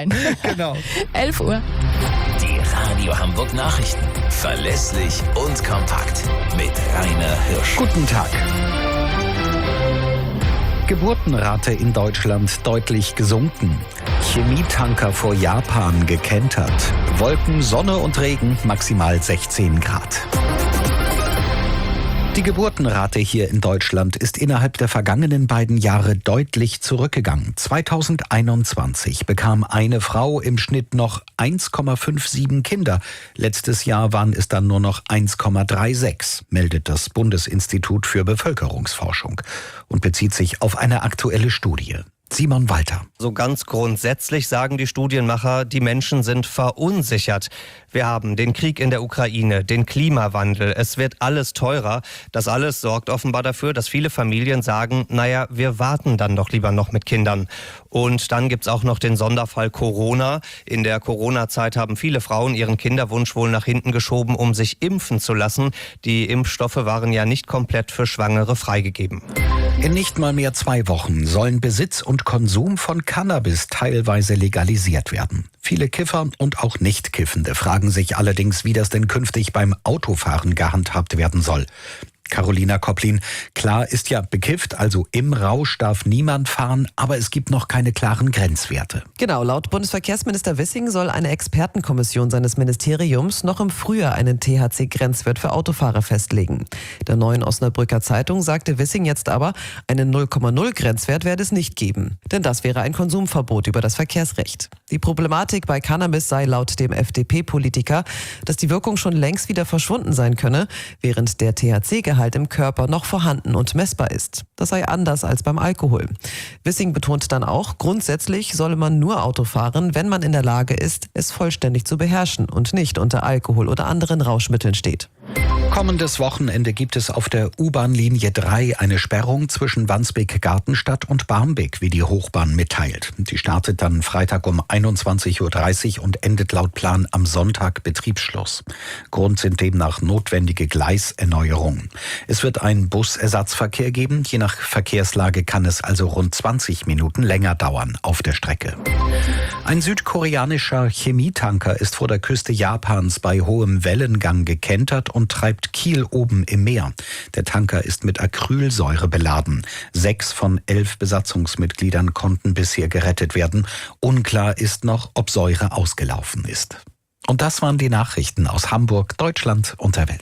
sein. Genau. 11 Uhr. Die Radio Hamburg Nachrichten. Verlässlich und kompakt. Mit Rainer Hirsch. Guten Tag. Geburtenrate in Deutschland deutlich gesunken. Chemietanker vor Japan gekentert. Wolken, Sonne und Regen, maximal 16 Grad. Die Geburtenrate hier in Deutschland ist innerhalb der vergangenen beiden Jahre deutlich zurückgegangen. 2021 bekam eine Frau im Schnitt noch 1,57 Kinder. Letztes Jahr waren es dann nur noch 1,36, meldet das Bundesinstitut für Bevölkerungsforschung und bezieht sich auf eine aktuelle Studie. Simon Walter. So ganz grundsätzlich sagen die Studienmacher, die Menschen sind verunsichert. Wir haben den Krieg in der Ukraine, den Klimawandel, es wird alles teurer. Das alles sorgt offenbar dafür, dass viele Familien sagen, naja, wir warten dann doch lieber noch mit Kindern. Und dann gibt's auch noch den Sonderfall Corona. In der Corona-Zeit haben viele Frauen ihren Kinderwunsch wohl nach hinten geschoben, um sich impfen zu lassen. Die Impfstoffe waren ja nicht komplett für Schwangere freigegeben. In nicht mal mehr 2 Wochen sollen Besitz und Konsum von Cannabis teilweise legalisiert werden. Viele Kiffer und auch Nicht-Kiffende fragen sich allerdings, wie das denn künftig beim Autofahren gehandhabt werden soll. Carolina Kopplin, klar ist ja bekifft, also im Rausch darf niemand fahren, aber es gibt noch keine klaren Grenzwerte. Genau, laut Bundesverkehrsminister Wissing soll eine Expertenkommission seines Ministeriums noch im Frühjahr einen THC-Grenzwert für Autofahrer festlegen. Der Neuen Osnabrücker Zeitung sagte Wissing jetzt aber, einen 0,0-Grenzwert werde es nicht geben. Denn das wäre ein Konsumverbot über das Verkehrsrecht. Die Problematik bei Cannabis sei laut dem FDP-Politiker, dass die Wirkung schon längst wieder verschwunden sein könne, während der THC-Gehalt im Körper noch vorhanden und messbar ist. Das sei anders als beim Alkohol. Wissing betont dann auch, grundsätzlich solle man nur Auto fahren, wenn man in der Lage ist, es vollständig zu beherrschen und nicht unter Alkohol oder anderen Rauschmitteln steht. Kommendes Wochenende gibt es auf der U-Bahn-Linie 3 eine Sperrung zwischen Wandsbek-Gartenstadt und Barmbek, wie die Hochbahn mitteilt. Die startet dann Freitag um 21.30 Uhr und endet laut Plan am Sonntag Betriebsschluss. Grund sind demnach notwendige Gleiserneuerungen. Es wird einen Busersatzverkehr geben. Je nach Verkehrslage kann es also rund 20 Minuten länger dauern auf der Strecke. Ein südkoreanischer Chemietanker ist vor der Küste Japans bei hohem Wellengang gekentert und treibt Kiel oben im Meer. Der Tanker ist mit Acrylsäure beladen. 6 von 11 Besatzungsmitgliedern konnten bisher gerettet werden. Unklar ist noch, ob Säure ausgelaufen ist. Und das waren die Nachrichten aus Hamburg, Deutschland und der Welt.